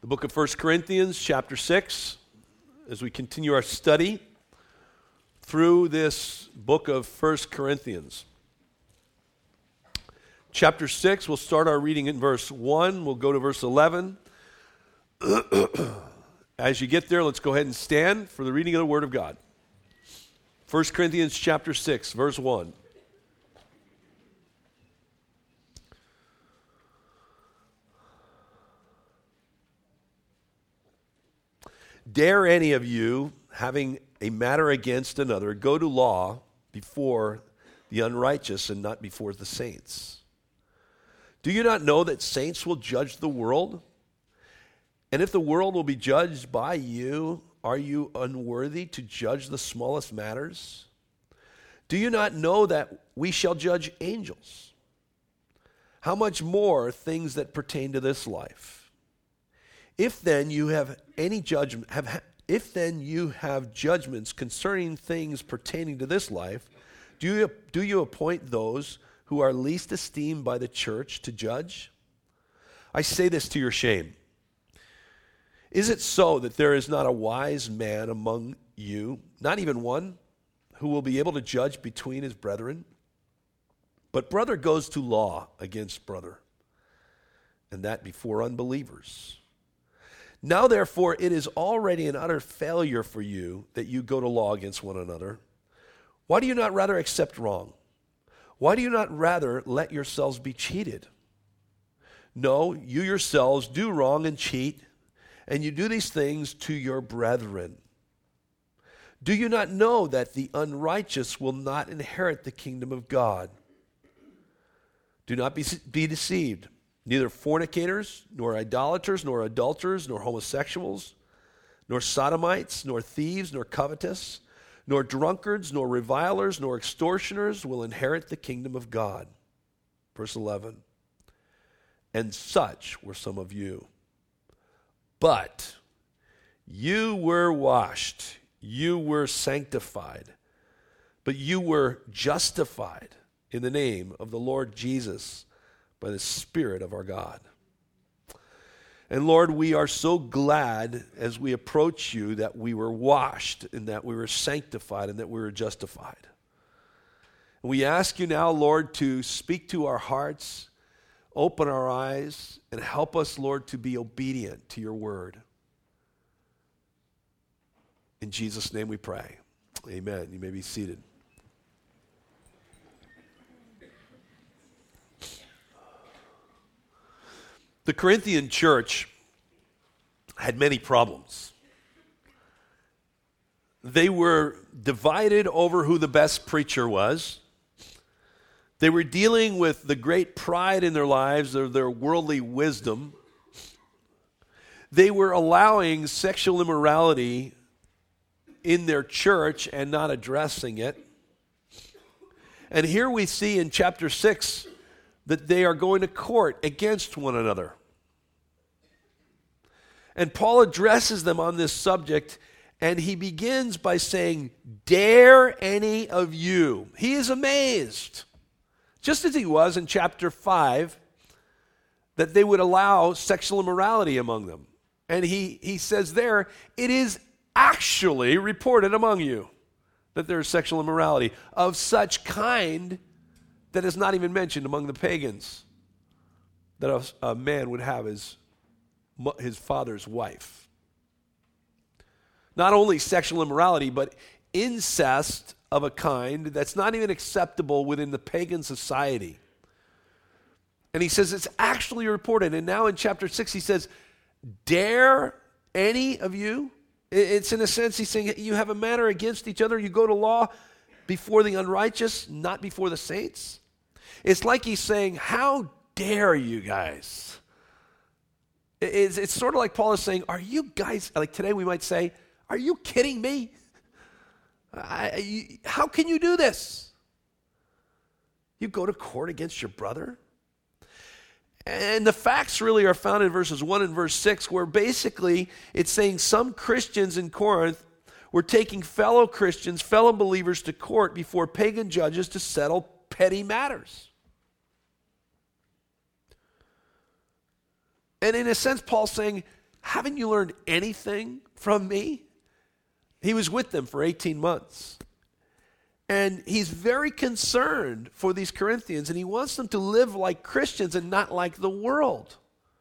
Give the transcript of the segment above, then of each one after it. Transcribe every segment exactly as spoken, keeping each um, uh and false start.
The book of First Corinthians, chapter six, as we continue our study through this book of First Corinthians. Chapter six, we'll start our reading in verse one. We'll go to verse eleven. As you get there, let's go ahead and stand for the reading of the Word of God. First Corinthians chapter six, verse one. Dare any of you, having a matter against another, go to law before the unrighteous and not before the saints? Do you not know that saints will judge the world? And if the world will be judged by you, are you unworthy to judge the smallest matters? Do you not know that we shall judge angels? How much more things that pertain to this life? If then you have any judgment, have if then you have judgments concerning things pertaining to this life, do you do you appoint those who are least esteemed by the church to judge? I say this to your shame. Is it so that there is not a wise man among you, not even one, who will be able to judge between his brethren? But brother goes to law against brother, and that before unbelievers. Now, therefore, it is already an utter failure for you that you go to law against one another. Why do you not rather accept wrong? Why do you not rather let yourselves be cheated? No, you yourselves do wrong and cheat, and you do these things to your brethren. Do you not know that the unrighteous will not inherit the kingdom of God? Do not be, be deceived. Neither fornicators, nor idolaters, nor adulterers, nor homosexuals, nor sodomites, nor thieves, nor covetous, nor drunkards, nor revilers, nor extortioners will inherit the kingdom of God. Verse eleven. And such were some of you. But you were washed, you were sanctified, but you were justified in the name of the Lord Jesus by the Spirit of our God. And Lord, we are so glad as we approach you that we were washed and that we were sanctified and that we were justified. And we ask you now, Lord, to speak to our hearts, open our eyes, and help us, Lord, to be obedient to your word. In Jesus' name we pray. Amen. You may be seated. The Corinthian church had many problems. They were divided over who the best preacher was. They were dealing with the great pride in their lives of their worldly wisdom. They were allowing sexual immorality in their church and not addressing it. And here we see in chapter six that they are going to court against one another. And Paul addresses them on this subject, and he begins by saying, dare any of you. He is amazed, just as he was in chapter five, that they would allow sexual immorality among them. And he, he says there, it is actually reported among you that there is sexual immorality of such kind that is not even mentioned among the pagans, that a, a man would have his, his father's wife. Not only sexual immorality, but incest of a kind that's not even acceptable within the pagan society. And he says it's actually reported. And now in chapter six he says, dare any of you? It's in a sense he's saying you have a matter against each other. You go to law before the unrighteous, not before the saints. It's like he's saying, how dare you guys? It's, it's sort of like Paul is saying, are you guys, like today we might say, are you kidding me? I, you, how can you do this? You go to court against your brother? And the facts really are found in verses one and verse six, where basically it's saying some Christians in Corinth were taking fellow Christians, fellow believers to court before pagan judges to settle petty matters. And in a sense, Paul's saying, haven't you learned anything from me? He was with them for eighteen months. And he's very concerned for these Corinthians, and he wants them to live like Christians and not like the world.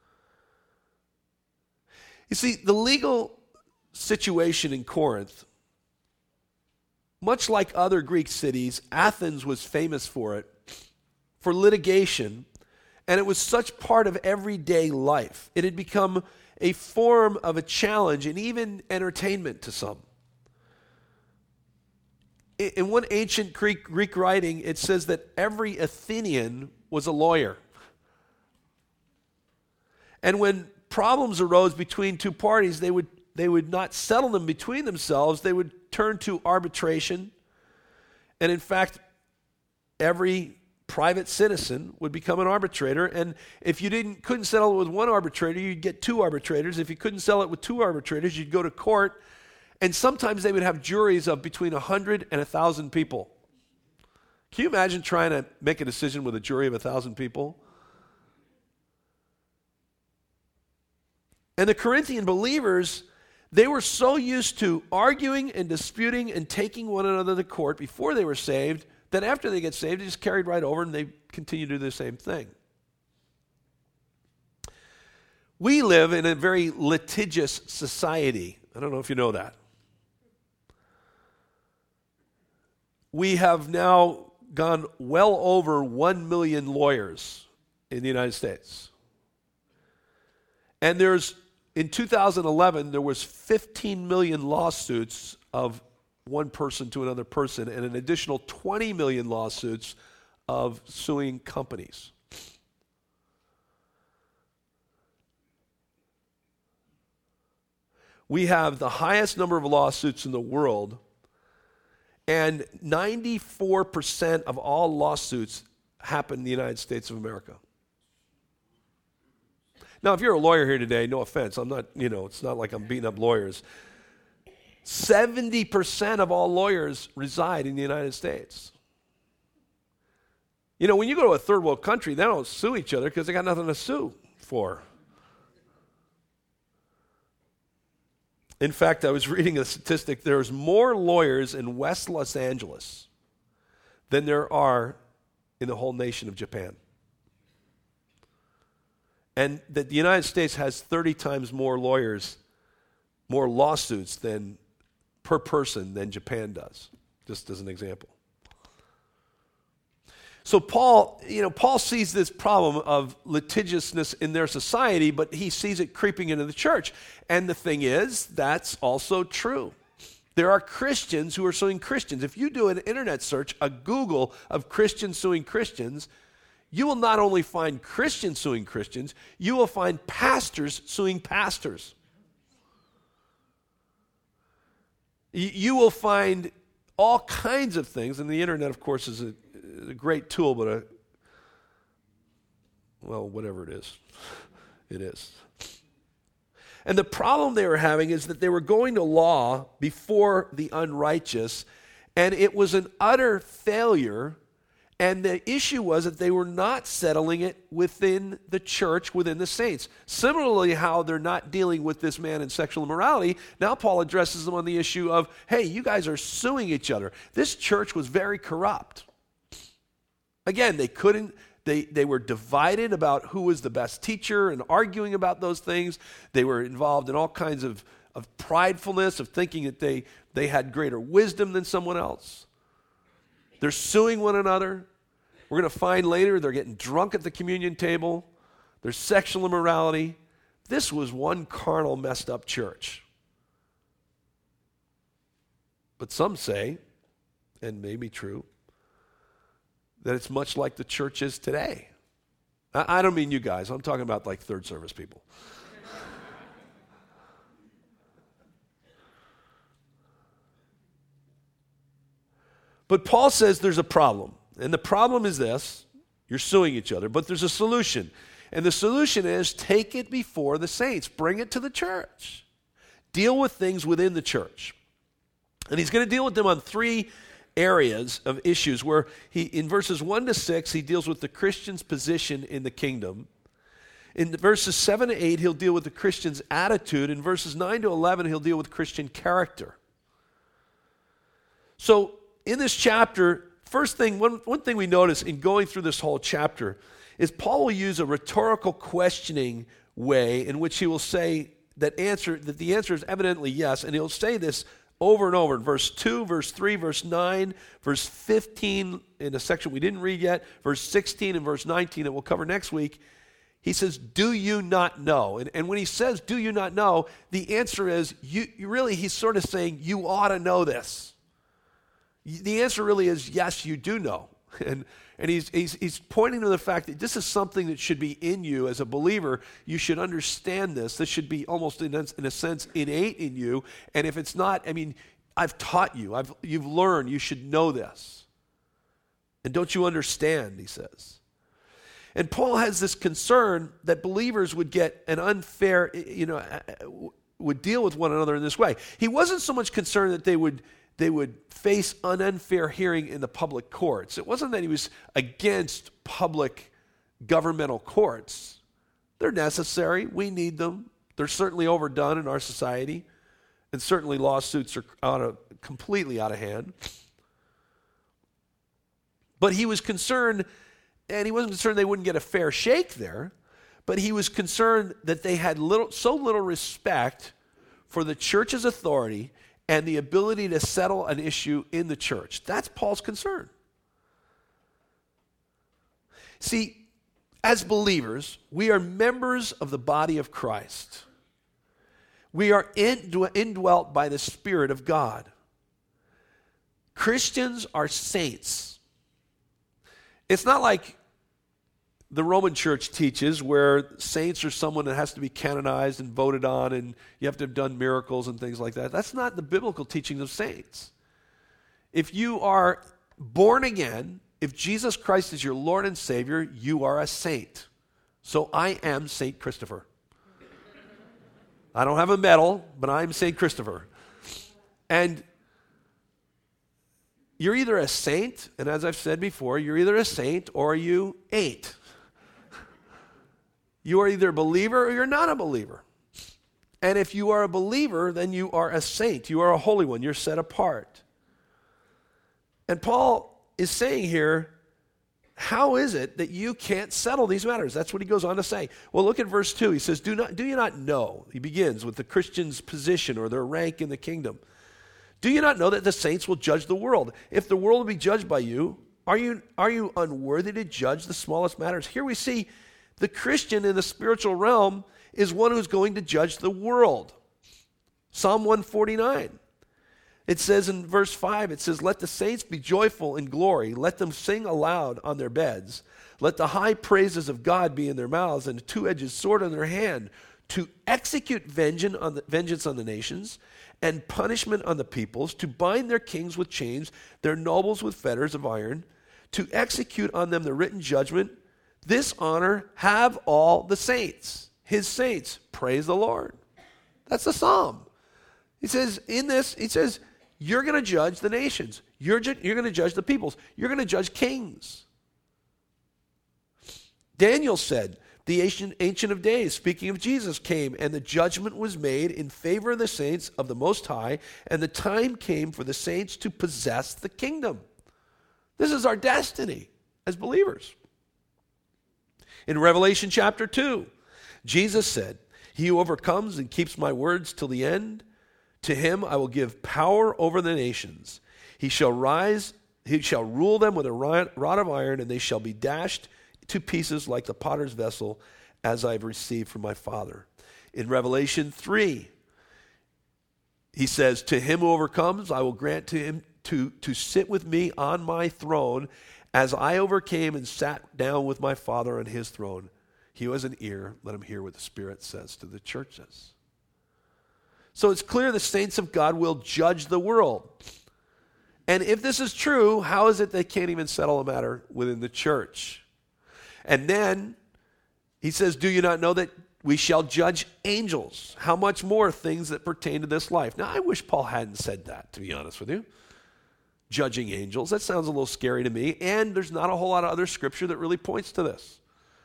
You see, the legal situation in Corinth, much like other Greek cities, Athens was famous for it, for litigation, and it was such part of everyday life. It had become a form of a challenge and even entertainment to some. In one ancient Greek, Greek writing, it says that every Athenian was a lawyer. And when problems arose between two parties, they would, they would not settle them between themselves. They would turn to arbitration. And in fact, every private citizen would become an arbitrator. And if you didn't couldn't settle it with one arbitrator, you'd get two arbitrators. If you couldn't settle it with two arbitrators, you'd go to court. And sometimes they would have juries of between one hundred and one thousand people. Can you imagine trying to make a decision with a jury of one thousand people? And the Corinthian believers, they were so used to arguing and disputing and taking one another to court before they were saved, that after they get saved, they just carried right over and they continue to do the same thing. We live in a very litigious society. I don't know if you know that. We have now gone well over one million lawyers in the United States. And there's, in two thousand eleven, there was fifteen million lawsuits of one person to another person and an additional twenty million lawsuits of suing companies. We have the highest number of lawsuits in the world, and ninety-four percent of all lawsuits happen in the United States of America. Now, if you're a lawyer here today, no offense, I'm not, you know, it's not like I'm beating up lawyers. seventy percent of all lawyers reside in the United States. You know, when you go to a third world country, they don't sue each other because they got nothing to sue for. In fact, I was reading a statistic. There's more lawyers in West Los Angeles than there are in the whole nation of Japan. And that the United States has thirty times more lawyers, more lawsuits than per person than Japan does, just as an example. So Paul, you know, Paul sees this problem of litigiousness in their society, but he sees it creeping into the church. And the thing is, that's also true. There are Christians who are suing Christians. If you do an internet search, a Google of Christians suing Christians, you will not only find Christians suing Christians, you will find pastors suing pastors. You will find all kinds of things, and the internet, of course, is a, a great tool, but a, well, whatever it is, it is. And the problem they were having is that they were going to law before the unrighteous, and it was an utter failure. And the issue was that they were not settling it within the church, within the saints. Similarly, how they're not dealing with this man in sexual immorality, now Paul addresses them on the issue of, hey, you guys are suing each other. This church was very corrupt. Again, they couldn't, they, they were divided about who was the best teacher and arguing about those things. They were involved in all kinds of, of pridefulness, of thinking that they, they had greater wisdom than someone else. They're suing one another. We're going to find later they're getting drunk at the communion table. There's sexual immorality. This was one carnal, messed up church. But some say, and may be true, that it's much like the church is today. I, I don't mean you guys. I'm talking about like third service people. But Paul says there's a problem. And the problem is this: you're suing each other, but there's a solution. And the solution is take it before the saints. Bring it to the church. Deal with things within the church. And he's going to deal with them on three areas of issues where he, in verses one to six, he deals with the Christian's position in the kingdom. In verses seven to eight, he'll deal with the Christian's attitude. In verses nine to eleven, he'll deal with Christian character. So in this chapter, first thing, one, one thing we notice in going through this whole chapter is Paul will use a rhetorical questioning way in which he will say that answer that the answer is evidently yes, and he'll say this over and over in verse two, verse three, verse nine, verse fifteen in a section we didn't read yet, verse sixteen and verse nineteen that we'll cover next week. He says, do you not know? And, and when he says, do you not know, the answer is, you, you really, he's sort of saying, you ought to know this. The answer really is, yes, you do know. And, and he's, he's, he's pointing to the fact that this is something that should be in you as a believer. You should understand this. This should be almost, in a, in a sense, innate in you. And if it's not, I mean, I've taught you. I've, you've learned. You should know this. And don't you understand, he says. And Paul has this concern that believers would get an unfair, you know, would deal with one another in this way. He wasn't so much concerned that they would they would face an unfair hearing in the public courts. It wasn't that he was against public governmental courts. They're necessary. We need them. They're certainly overdone in our society, and certainly lawsuits are out of, completely out of hand. But he was concerned. And he wasn't concerned they wouldn't get a fair shake there, but he was concerned that they had little, so little respect for the church's authority and the ability to settle an issue in the church. That's Paul's concern. See, as believers, we are members of the body of Christ. We are indwelt by the Spirit of God. Christians are saints. It's not like the Roman church teaches where saints are someone that has to be canonized and voted on and you have to have done miracles and things like that. That's not the biblical teaching of saints. If you are born again, if Jesus Christ is your Lord and Savior, you are a saint. So I am Saint Christopher. I don't have a medal, but I'm Saint Christopher. And you're either a saint, and as I've said before, you're either a saint or you ain't. You are either a believer or you're not a believer. And if you are a believer, then you are a saint. You are a holy one. You're set apart. And Paul is saying here, how is it that you can't settle these matters? That's what he goes on to say. Well, look at verse two. He says, do not, do you not know? He begins with the Christian's position or their rank in the kingdom. Do you not know that the saints will judge the world? If the world will be judged by you, are you, are you unworthy to judge the smallest matters? Here we see the Christian in the spiritual realm is one who's going to judge the world. Psalm one forty-nine. It says in verse five, it says, let the saints be joyful in glory. Let them sing aloud on their beds. Let the high praises of God be in their mouths and a two-edged sword in their hand to execute vengeance on the, vengeance on the nations and punishment on the peoples, to bind their kings with chains, their nobles with fetters of iron, to execute on them the written judgment. This honor have all the saints, his saints. Praise the Lord. That's the psalm. He says, in this, he says, you're going to judge the nations. You're, ju- you're going to judge the peoples. You're going to judge kings. Daniel said, the ancient, ancient of days, speaking of Jesus, came, and the judgment was made in favor of the saints of the Most High, and the time came for the saints to possess the kingdom. This is our destiny as believers. In Revelation chapter two, Jesus said, he who overcomes and keeps my words till the end, to him I will give power over the nations. He shall rise, he shall rule them with a rod of iron, and they shall be dashed to pieces like the potter's vessel, as I have received from my Father. In Revelation three, he says, to him who overcomes, I will grant to him to, to sit with me on my throne, as I overcame and sat down with my Father on his throne. He who has an ear, let him hear what the Spirit says to the churches. So it's clear the saints of God will judge the world. And if this is true, how is it they can't even settle a matter within the church? And then he says, do you not know that we shall judge angels? How much more things that pertain to this life? Now, I wish Paul hadn't said that, to be honest with you. Judging angels, that sounds a little scary to me. And there's not a whole lot of other scripture that really points to this.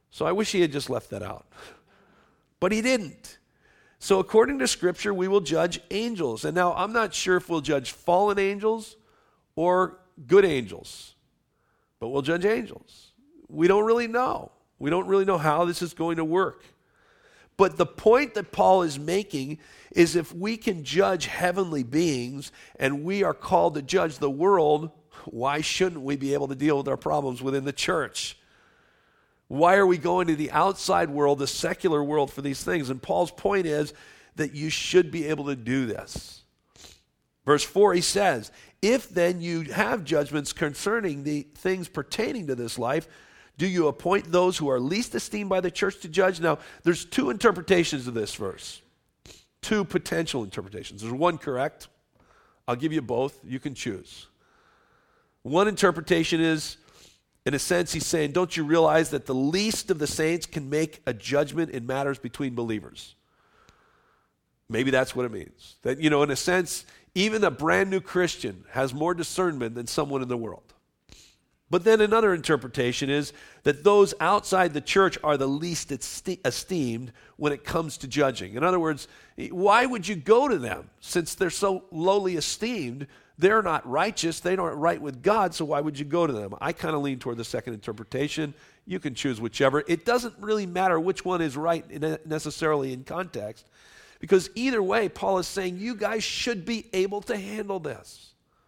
So I wish he had just left that out. But he didn't. So according to Scripture, we will judge angels. And now I'm not sure if we'll judge fallen angels or good angels, but we'll judge angels. We don't really know. We don't really know how this is going to work. But the point that Paul is making is if we can judge heavenly beings and we are called to judge the world, why shouldn't we be able to deal with our problems within the church? Why are we going to the outside world, the secular world, for these things? And Paul's point is that you should be able to do this. Verse four, he says, if then you have judgments concerning the things pertaining to this life, do you appoint those who are least esteemed by the church to judge? Now, there's two interpretations of this verse. Two potential interpretations. There's one correct. I'll give you both. You can choose. One interpretation is, in a sense, he's saying, don't you realize that the least of the saints can make a judgment in matters between believers? Maybe that's what it means. That, you know, in a sense, even a brand new Christian has more discernment than someone in the world. But then another interpretation is that those outside the church are the least esteemed when it comes to judging. In other words, why would you go to them? Since they're so lowly esteemed, they're not righteous, they aren't right with God, so why would you go to them? I kind of lean toward the second interpretation. You can choose whichever. It doesn't really matter which one is right necessarily in context, because either way, Paul is saying you guys should be able to handle this.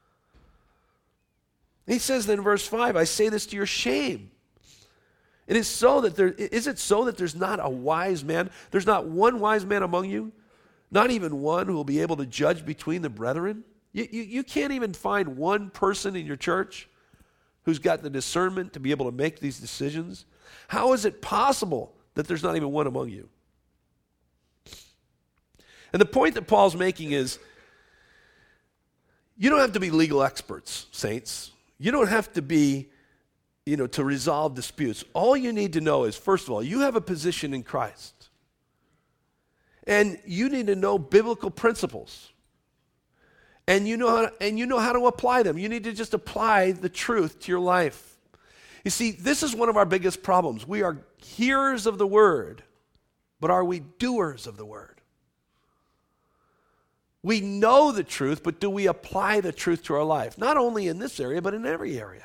He says then in verse five, I say this to your shame. It is so that there, is it so that there's not a wise man? There's not one wise man among you? Not even one who will be able to judge between the brethren? You, you, you can't even find one person in your church who's got the discernment to be able to make these decisions? How is it possible that there's not even one among you? And the point that Paul's making is, you don't have to be legal experts, saints. You don't have to be, you know, to resolve disputes. All you need to know is, first of all, you have a position in Christ. And you need to know biblical principles. And you know how to, and you know how to apply them. You need to just apply the truth to your life. You see, this is one of our biggest problems. We are hearers of the word, but are we doers of the word? We know the truth, but do we apply the truth to our life? Not only in this area, but in every area.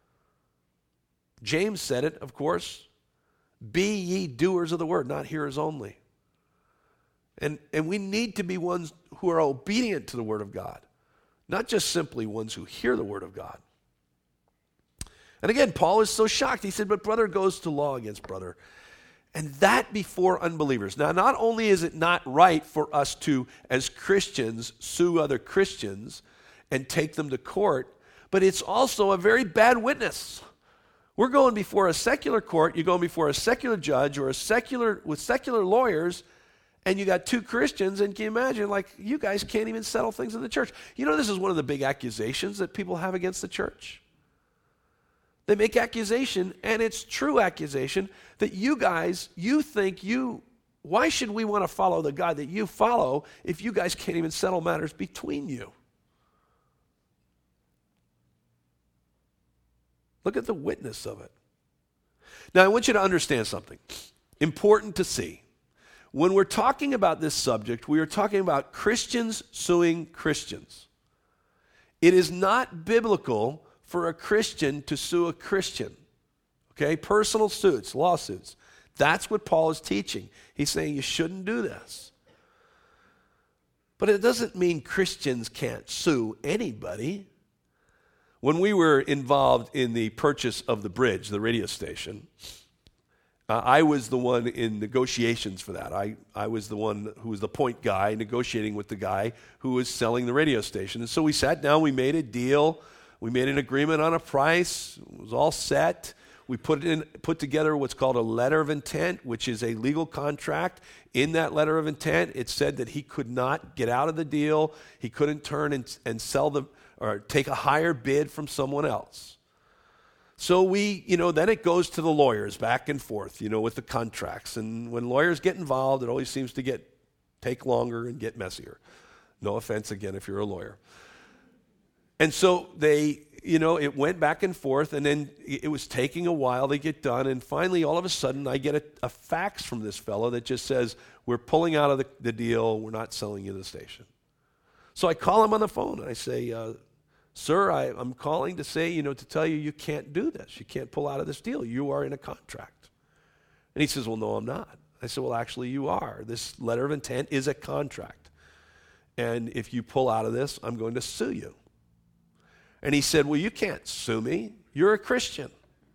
James said it, of course. Be ye doers of the word, not hearers only. And, and we need to be ones who are obedient to the word of God, not just simply ones who hear the word of God. And again, Paul is so shocked. He said, but brother goes to law against brother. And that before unbelievers. Now, not only is it not right for us to, as Christians, sue other Christians and take them to court, but it's also a very bad witness. We're going before a secular court, you're going before a secular judge or a secular, with secular lawyers, and you got two Christians, and can you imagine, like, you guys can't even settle things in the church. You know, this is one of the big accusations that people have against the church. They make accusation, and it's true accusation, that you guys, you think you, why should we want to follow the God that you follow if you guys can't even settle matters between you? Look at the witness of it. Now, I want you to understand something important to see. When we're talking about this subject, we are talking about Christians suing Christians. It is not biblical for a Christian to sue a Christian. Okay? Personal suits, lawsuits. That's what Paul is teaching. He's saying you shouldn't do this. But it doesn't mean Christians can't sue anybody. When we were involved in the purchase of the Bridge, the radio station, uh, I was the one in negotiations for that. I, I was the one who was the point guy negotiating with the guy who was selling the radio station. And so we sat down, we made a deal. We made an agreement on a price. It was all set. We put in, put together what's called a letter of intent, which is a legal contract. In that letter of intent, it said that he could not get out of the deal. He couldn't turn and, and sell the or take a higher bid from someone else. So we, you know, then it goes to the lawyers back and forth, you know, with the contracts. And when lawyers get involved, it always seems to get take longer and get messier. No offense again if you're a lawyer. And so they, you know, it went back and forth, and then it was taking a while to get done. And finally, all of a sudden, I get a, a fax from this fellow that just says, we're pulling out of the, the deal. We're not selling you the station. So I call him on the phone, and I say, uh, sir, I, I'm calling to say, you know, to tell you you can't do this. You can't pull out of this deal. You are in a contract. And he says, well, no, I'm not. I said, well, actually, you are. This letter of intent is a contract. And if you pull out of this, I'm going to sue you. And he said, well, you can't sue me. You're a Christian.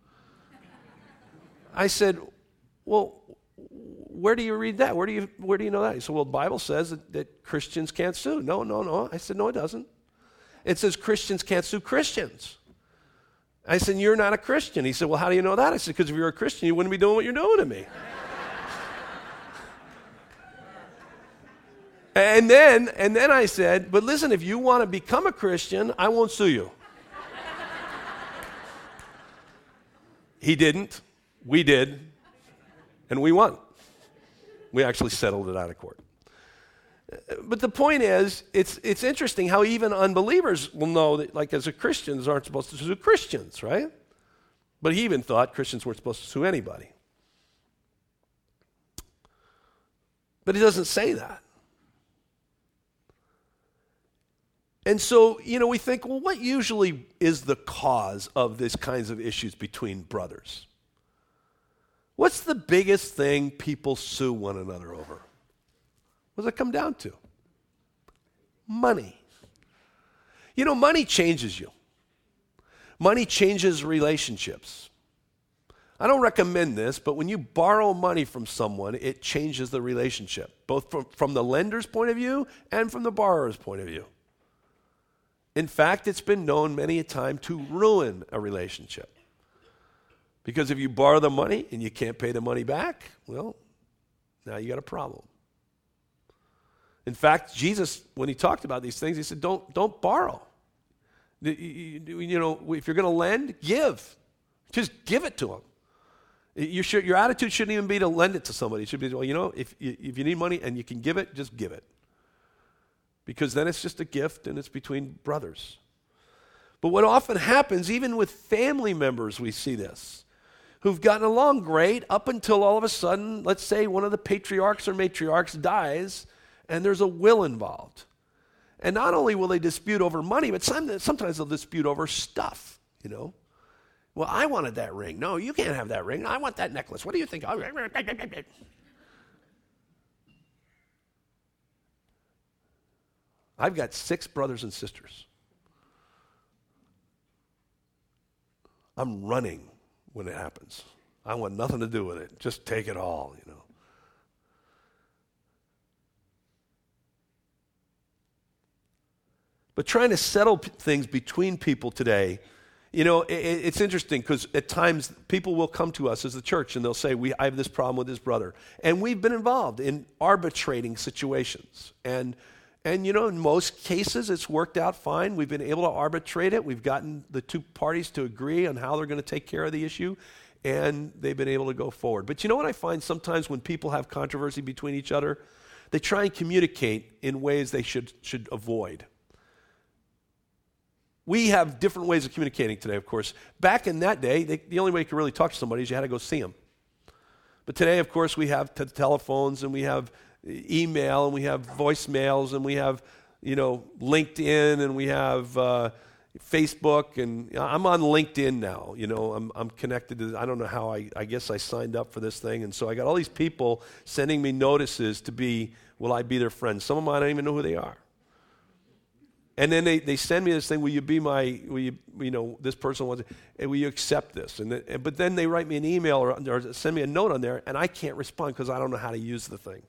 I said, well, where do you read that? Where do you where do you know that? He said, well, the Bible says that, that Christians can't sue. No, no, no. I said, no, it doesn't. It says Christians can't sue Christians. I said, you're not a Christian. He said, well, how do you know that? I said, because if you're a Christian, you wouldn't be doing what you're doing to me. And then, and then I said, but listen, if you want to become a Christian, I won't sue you. He didn't. We did. And we won. We actually settled it out of court. But the point is, it's it's interesting how even unbelievers will know that, like, as a Christians aren't supposed to sue Christians, right? But he even thought Christians weren't supposed to sue anybody. But he doesn't say that. And so, you know, we think, well, what usually is the cause of these kinds of issues between brothers? What's the biggest thing people sue one another over? What does it come down to? Money. You know, money changes you. Money changes relationships. I don't recommend this, but when you borrow money from someone, it changes the relationship, both from, from the lender's point of view and from the borrower's point of view. In fact, it's been known many a time to ruin a relationship. Because if you borrow the money and you can't pay the money back, well, now you got a problem. In fact, Jesus, when he talked about these things, he said, don't, don't borrow. You know, if you're going to lend, give. Just give it to them. You should, your attitude shouldn't even be to lend it to somebody. It should be, well, you know, if, if you need money and you can give it, just give it. Because then it's just a gift and it's between brothers. But what often happens, even with family members, we see this, who've gotten along great up until all of a sudden, let's say one of the patriarchs or matriarchs dies and there's a will involved. And not only will they dispute over money, but sometimes they'll dispute over stuff, you know. Well, I wanted that ring. No, you can't have that ring. I want that necklace. What do you think? I've got six brothers and sisters. I'm running when it happens. I want nothing to do with it. Just take it all, you know. But trying to settle p- things between people today, you know, it, it's interesting because at times people will come to us as the church and they'll say, "We, I have this problem with this brother." And we've been involved in arbitrating situations. And, and you know, in most cases it's worked out fine. We've been able to arbitrate it. We've gotten the two parties to agree on how they're going to take care of the issue. And they've been able to go forward. But you know what I find sometimes when people have controversy between each other? They try and communicate in ways they should should avoid. We have different ways of communicating today, of course. Back in that day, they, the only way you could really talk to somebody is you had to go see them. But today, of course, we have t- telephones and we have email and we have voicemails and we have, you know, LinkedIn and we have uh, Facebook. And I'm on LinkedIn now. You know, I'm I'm connected to, I don't know how, I, I guess I signed up for this thing. And so I got all these people sending me notices to be, will I be their friend? Some of them I don't even know who they are. And then they, they send me this thing, will you be my, will you, you know, this person wants it, and will you accept this? And then, but then they write me an email or, or send me a note on there, and I can't respond because I don't know how to use the thing.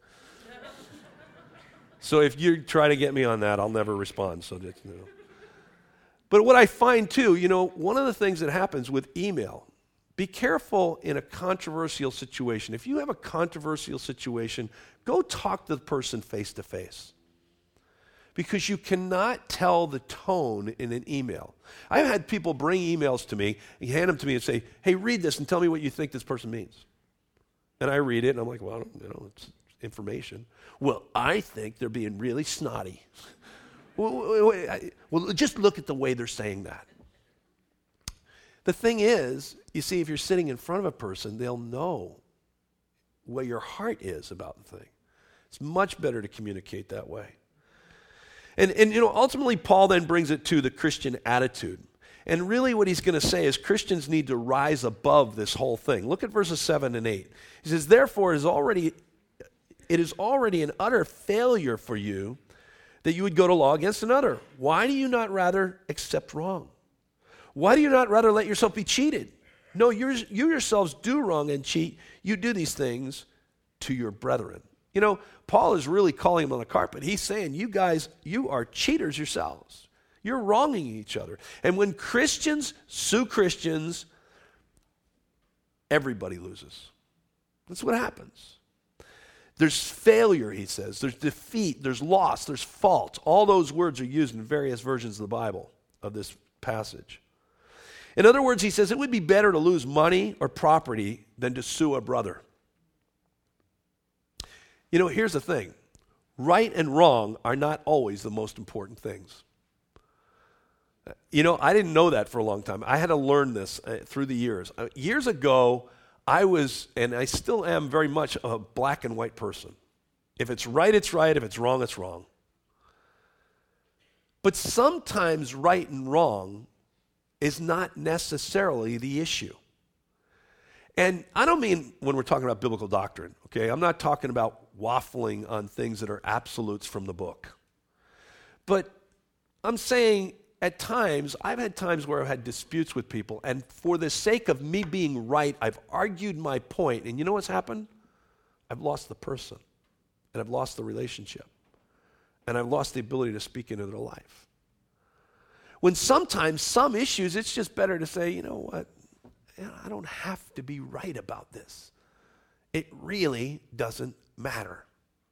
So if you try to get me on that, I'll never respond. So just, you know. But what I find too, you know, one of the things that happens with email, be careful in a controversial situation. If you have a controversial situation, go talk to the person face to face. Because you cannot tell the tone in an email. I've had people bring emails to me and hand them to me and say, hey, read this and tell me what you think this person means. And I read it and I'm like, well, you know, it's information. Well, I think they're being really snotty. Well, just look at the way they're saying that. The thing is, you see, if you're sitting in front of a person, they'll know what your heart is about the thing. It's much better to communicate that way. And, and you know, ultimately, Paul then brings it to the Christian attitude. And really what he's going to say is Christians need to rise above this whole thing. Look at verses seven and eight. He says, therefore, it is already, it is already an utter failure for you that you would go to law against another. Why do you not rather accept wrong? Why do you not rather let yourself be cheated? No, you you yourselves do wrong and cheat. You do these things to your brethren. You know, Paul is really calling them on the carpet. He's saying, you guys, you are cheaters yourselves. You're wronging each other. And when Christians sue Christians, everybody loses. That's what happens. There's failure, he says. There's defeat. There's loss. There's fault. All those words are used in various versions of the Bible, of this passage. In other words, he says it would be better to lose money or property than to sue a brother. You know, here's the thing. Right and wrong are not always the most important things. You know, I didn't know that for a long time. I had to learn this uh, through the years. Uh, years ago, I was, and I still am very much a black and white person. If it's right, it's right. If it's wrong, it's wrong. But sometimes right and wrong is not necessarily the issue. And I don't mean when we're talking about biblical doctrine, okay? I'm not talking about waffling on things that are absolutes from the book. But I'm saying at times, I've had times where I've had disputes with people, and for the sake of me being right, I've argued my point, and you know what's happened? I've lost the person, and I've lost the relationship, and I've lost the ability to speak into their life. When sometimes, some issues, it's just better to say, you know what, I don't have to be right about this. It really doesn't matter.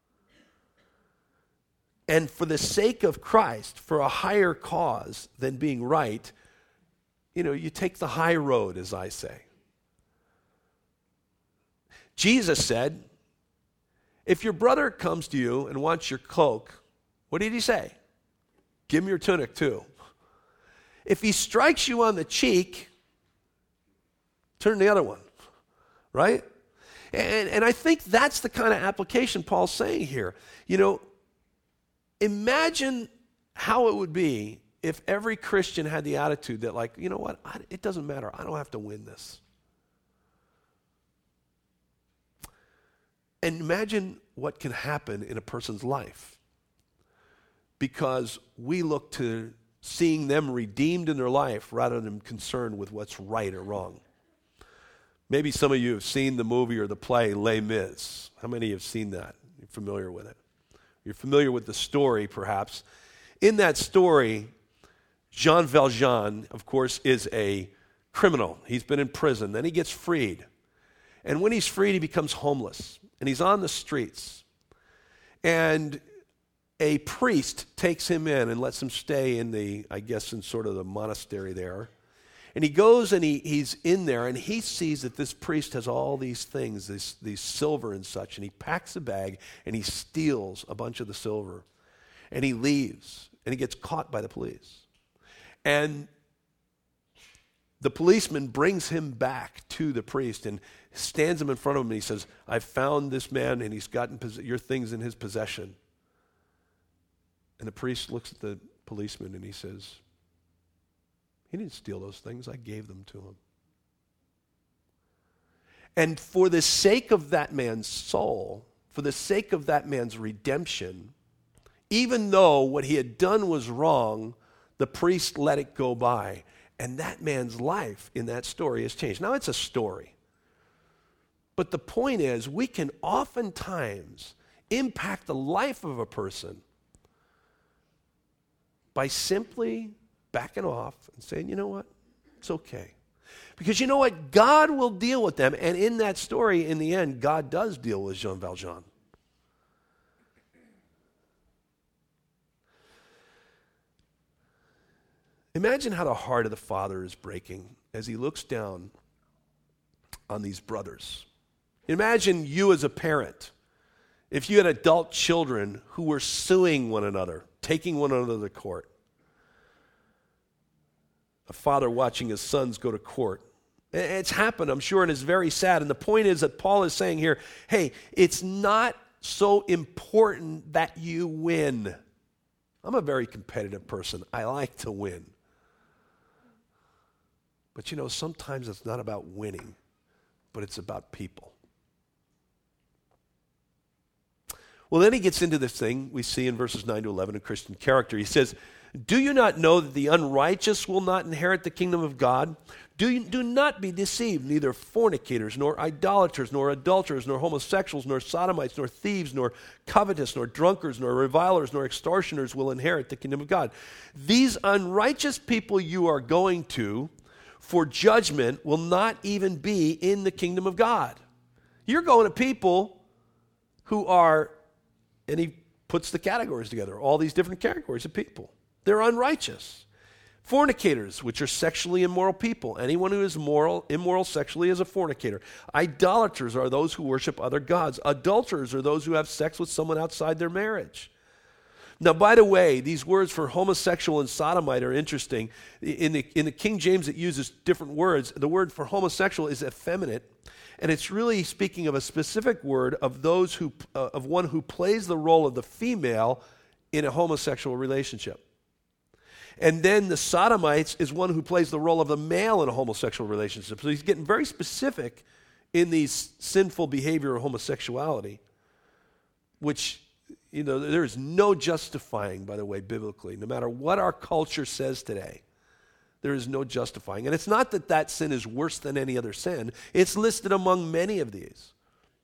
And for the sake of Christ, for a higher cause than being right, you know, you take the high road, as I say. Jesus said, if your brother comes to you and wants your cloak, what did he say? Give him your tunic too. If he strikes you on the cheek, turn the other one, right? And, and I think that's the kind of application Paul's saying here. You know, imagine how it would be if every Christian had the attitude that, like, you know what, I, it doesn't matter. I don't have to win this. And imagine what can happen in a person's life because we look to seeing them redeemed in their life rather than concerned with what's right or wrong. Maybe some of you have seen the movie or the play Les Mis. How many have seen that? You're familiar with it? You're familiar with the story, perhaps. In that story, Jean Valjean, of course, is a criminal. He's been in prison. Then he gets freed. And when he's freed, he becomes homeless. And he's on the streets. And a priest takes him in and lets him stay in the, I guess, in sort of the monastery there. And he goes and he, he's in there and he sees that this priest has all these things, this, these silver and such, and he packs a bag and he steals a bunch of the silver. And he leaves and he gets caught by the police. And the policeman brings him back to the priest and stands him in front of him and he says, I've found this man and he's gotten pos- your things in his possession. And the priest looks at the policeman and he says, he didn't steal those things. I gave them to him. And for the sake of that man's soul, for the sake of that man's redemption, even though what he had done was wrong, the priest let it go by. And that man's life in that story has changed. Now, it's a story. But the point is, we can oftentimes impact the life of a person by simply backing off and saying, you know what, it's okay. Because you know what, God will deal with them. And in that story, in the end, God does deal with Jean Valjean. Imagine how the heart of the Father is breaking as he looks down on these brothers. Imagine you as a parent, if you had adult children who were suing one another taking one another to court. A father watching his sons go to court. It's happened, I'm sure, and it's very sad. And the point is that Paul is saying here, hey, it's not so important that you win. I'm a very competitive person. I like to win. But you know, sometimes it's not about winning, but it's about people. Well, then he gets into this thing we see in verses nine to eleven of Christian character. He says, do you not know that the unrighteous will not inherit the kingdom of God? Do, you, do not be deceived. Neither fornicators, nor idolaters, nor adulterers, nor homosexuals, nor sodomites, nor thieves, nor covetous, nor drunkards, nor revilers, nor extortioners will inherit the kingdom of God. These unrighteous people you are going to for judgment will not even be in the kingdom of God. You're going to people who are, and he puts the categories together, all these different categories of people. They're unrighteous. Fornicators, which are sexually immoral people. Anyone who is moral, immoral sexually is a fornicator. Idolaters are those who worship other gods. Adulterers are those who have sex with someone outside their marriage. Now, by the way, these words for homosexual and sodomite are interesting. In the, in the King James, it uses different words. The word for homosexual is effeminate, and it's really speaking of a specific word of those who, uh, of one who plays the role of the female in a homosexual relationship. And then the sodomites is one who plays the role of the male in a homosexual relationship. So he's getting very specific in these sinful behavior of homosexuality, which, you know, there is no justifying, by the way, biblically. No matter what our culture says today, there is no justifying. And it's not that that sin is worse than any other sin. It's listed among many of these.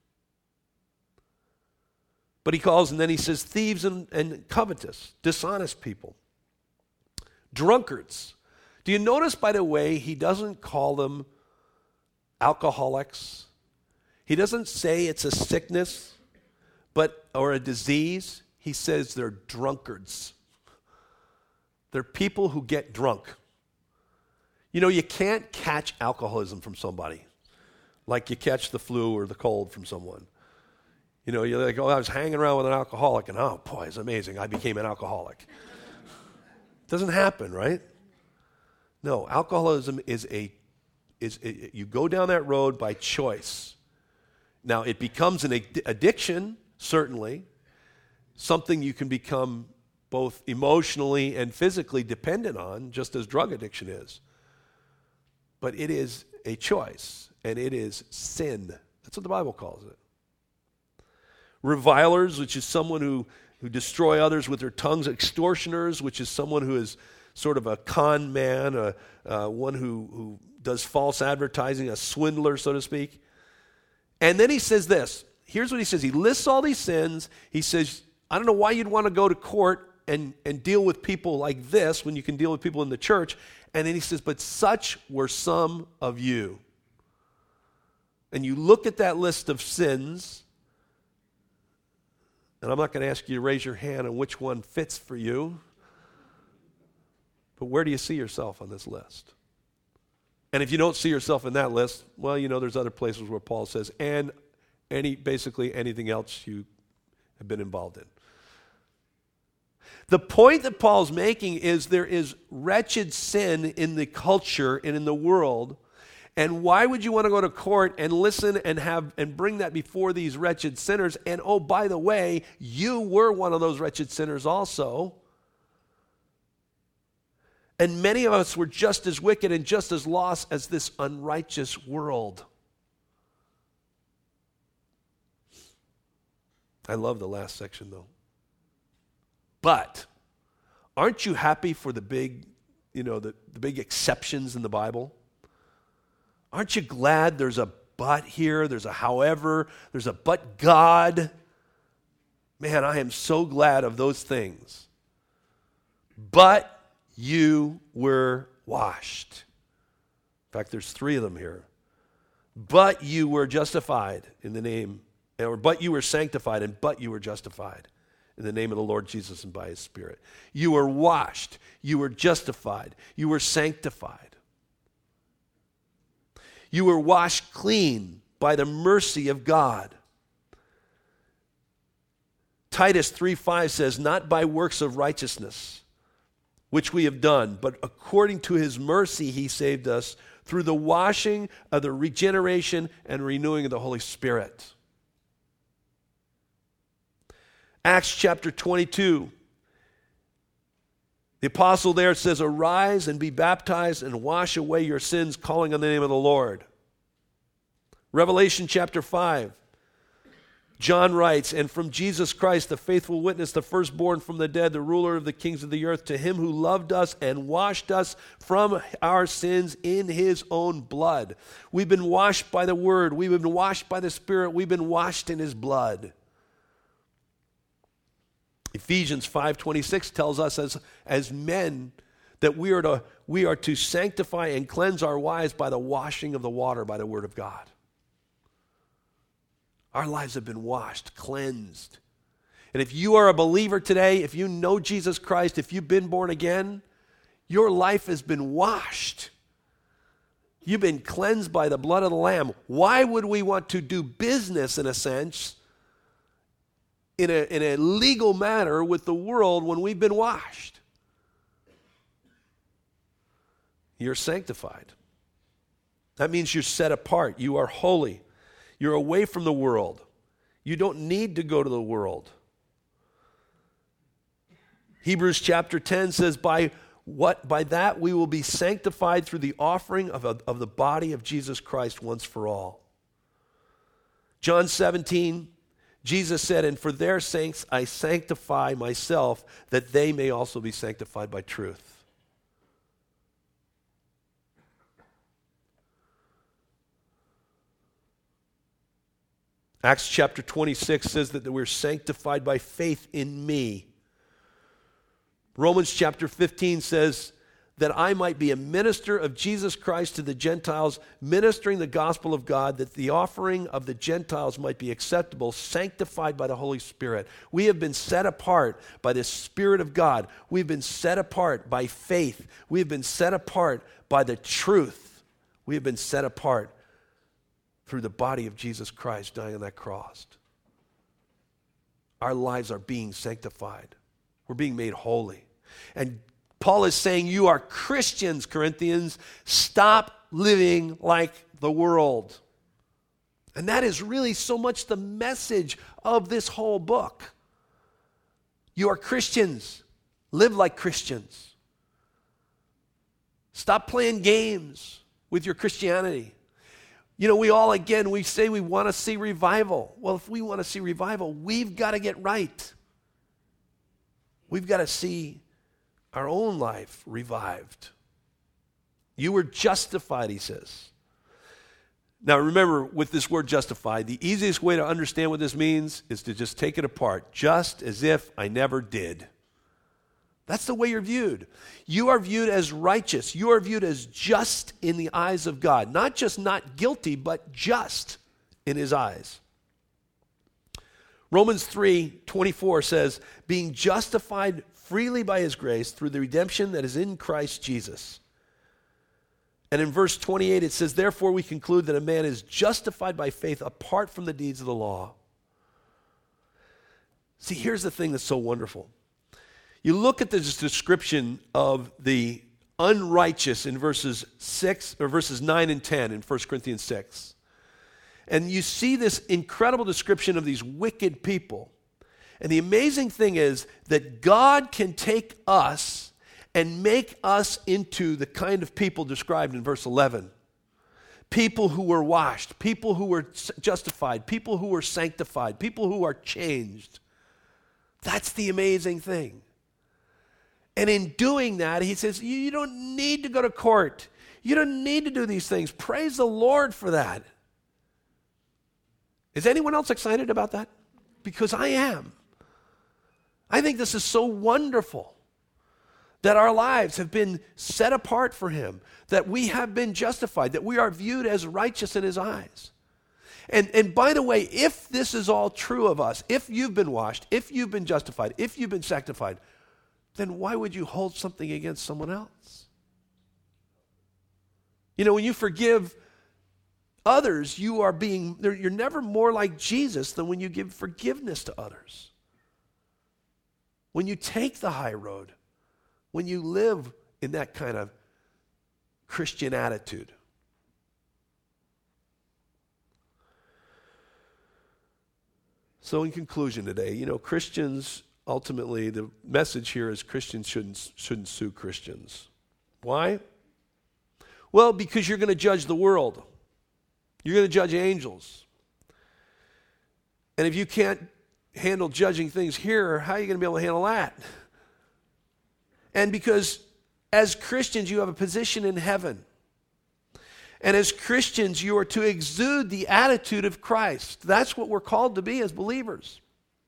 But he calls, and then he says, thieves and, and covetous, dishonest people. Drunkards. Do you notice, by the way, he doesn't call them alcoholics? He doesn't say it's a sickness but or a disease. He says they're drunkards. They're people who get drunk. You know, you can't catch alcoholism from somebody like you catch the flu or the cold from someone. You know, you're like, oh, I was hanging around with an alcoholic, and oh, boy, it's amazing. I became an alcoholic. Doesn't happen, right? No, alcoholism is a, is a, you go down that road by choice. Now, it becomes an ad- addiction, certainly, something you can become both emotionally and physically dependent on, just as drug addiction is. But it is a choice, and it is sin. That's what the Bible calls it. Revilers, which is someone who who destroy others with their tongues. Extortioners, which is someone who is sort of a con man, a, uh, one who, who does false advertising, a swindler, so to speak. And then he says this. Here's what he says. He lists all these sins. He says, I don't know why you'd want to go to court and, and deal with people like this when you can deal with people in the church. And then he says, but such were some of you. And you look at that list of sins, and I'm not going to ask you to raise your hand on which one fits for you. But where do you see yourself on this list? And if you don't see yourself in that list, well, you know, there's other places where Paul says, and any basically anything else you have been involved in. The point that Paul's making is there is wretched sin in the culture and in the world. And why would you want to go to court and listen and have and bring that before these wretched sinners? And oh, by the way, you were one of those wretched sinners also. And many of us were just as wicked and just as lost as this unrighteous world. I love the last section, though. But aren't you happy for the big, you know, the, the big exceptions in the Bible? Aren't you glad there's a but here, there's a however, there's a but God? Man, I am so glad of those things. But you were washed. In fact, there's three of them here. But you were justified in the name, or but you were sanctified, and but you were justified in the name of the Lord Jesus and by His Spirit. You were washed, you were justified, you were sanctified. You were washed clean by the mercy of God. Titus three five says, not by works of righteousness, which we have done, but according to his mercy he saved us through the washing of the regeneration and renewing of the Holy Spirit. Acts chapter twenty-two. The apostle there says, arise and be baptized and wash away your sins, calling on the name of the Lord. Revelation chapter five. John writes, and from Jesus Christ, the faithful witness, the firstborn from the dead, the ruler of the kings of the earth, to him who loved us and washed us from our sins in his own blood. We've been washed by the word. We've been washed by the Spirit. We've been washed in his blood. Ephesians five twenty-six tells us as, as men that we are, to, we are to sanctify and cleanse our wives by the washing of the water by the word of God. Our lives have been washed, cleansed. And if you are a believer today, if you know Jesus Christ, if you've been born again, your life has been washed. You've been cleansed by the blood of the Lamb. Why would we want to do business, in a sense, in a, in a legal manner with the world when we've been washed? You're sanctified. That means you're set apart. You are holy. You're away from the world. You don't need to go to the world. Hebrews chapter ten says, by what by that we will be sanctified through the offering of, a, of the body of Jesus Christ once for all. John seventeen, Jesus said, and for their sakes I sanctify myself, that they may also be sanctified by truth. Acts chapter twenty-six says that we're sanctified by faith in me. Romans chapter fifteen says that I might be a minister of Jesus Christ to the Gentiles, ministering the gospel of God, that the offering of the Gentiles might be acceptable, sanctified by the Holy Spirit. We have been set apart by the Spirit of God. We've been set apart by faith. We have been set apart by the truth. We have been set apart through the body of Jesus Christ dying on that cross. Our lives are being sanctified. We're being made holy. And Paul is saying, you are Christians, Corinthians. Stop living like the world. And that is really so much the message of this whole book. You are Christians. Live like Christians. Stop playing games with your Christianity. You know, we all, again, we say we want to see revival. Well, if we want to see revival, we've got to get right. We've got to see our own life revived. You were justified, he says. Now, remember, with this word justified, the easiest way to understand what this means is to just take it apart, just as if I never did. That's the way you're viewed. You are viewed as righteous. You are viewed as just in the eyes of God. Not just not guilty, but just in his eyes. Romans three twenty-four says, being justified freely by his grace through the redemption that is in Christ Jesus. And in verse twenty-eight it says, therefore we conclude that a man is justified by faith apart from the deeds of the law. See, here's the thing that's so wonderful. You look at this description of the unrighteous in verses six or verses nine and ten in First Corinthians six. And you see this incredible description of these wicked people. And the amazing thing is that God can take us and make us into the kind of people described in verse eleven. People who were washed, people who were justified, people who were sanctified, people who are changed. That's the amazing thing. And in doing that, he says, you don't need to go to court. You don't need to do these things. Praise the Lord for that. Is anyone else excited about that? Because I am. I think this is so wonderful that our lives have been set apart for him, that we have been justified, that we are viewed as righteous in his eyes. And, and by the way, if this is all true of us, if you've been washed, if you've been justified, if you've been sanctified, then why would you hold something against someone else? You know, when you forgive others, you are being, you're never more like Jesus than when you give forgiveness to others. when you take the high road, when you live in that kind of Christian attitude. So in conclusion today, you know, Christians, ultimately, the message here is Christians shouldn't, shouldn't sue Christians. Why? Well, because you're going to judge the world. You're going to judge angels. And if you can't handle judging things here, how are you going to be able to handle that? And because as Christians, you have a position in heaven. And as Christians, you are to exude the attitude of Christ. That's what we're called to be as believers.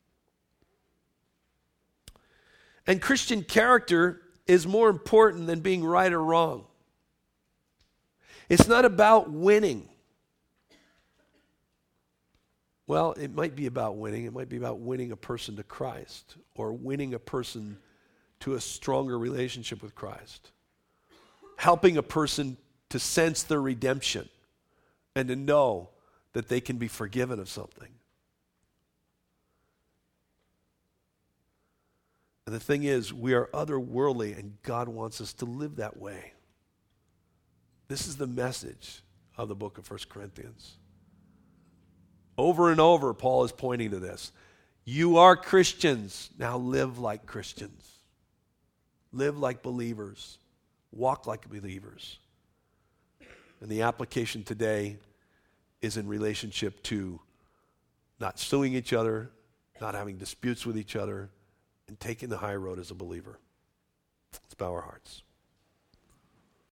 And Christian character is more important than being right or wrong. It's not about winning. Well, it might be about winning. It might be about winning a person to Christ or winning a person to a stronger relationship with Christ. Helping a person to sense their redemption and to know that they can be forgiven of something. And the thing is, we are otherworldly, and God wants us to live that way. This is the message of the book of First Corinthians. Over and over, Paul is pointing to this. You are Christians. Now live like Christians. Live like believers. Walk like believers. And the application today is in relationship to not suing each other, not having disputes with each other, and taking the high road as a believer. Let's bow our hearts.